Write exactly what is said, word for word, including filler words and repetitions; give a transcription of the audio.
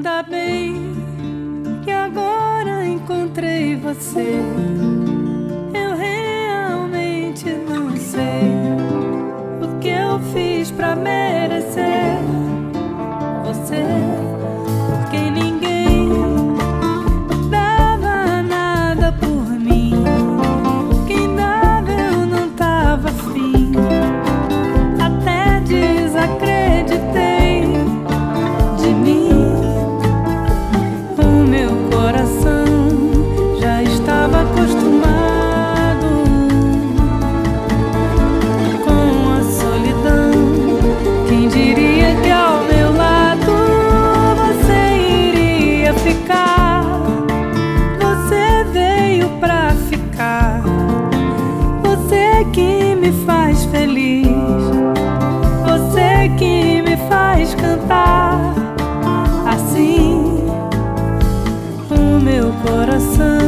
Ainda bem que agora encontrei você. Eu realmente não sei o que eu fiz pra merecer você, porque ninguém dava nada por mim. Quem dava eu não tava afim. Até desacreditei de mim. O meu coração já estava acostumado com a solidão. Quem diria que ao meu lado você iria ficar? Você veio pra ficar. Você que me faz feliz, você que me faz cantar assim. O meu coração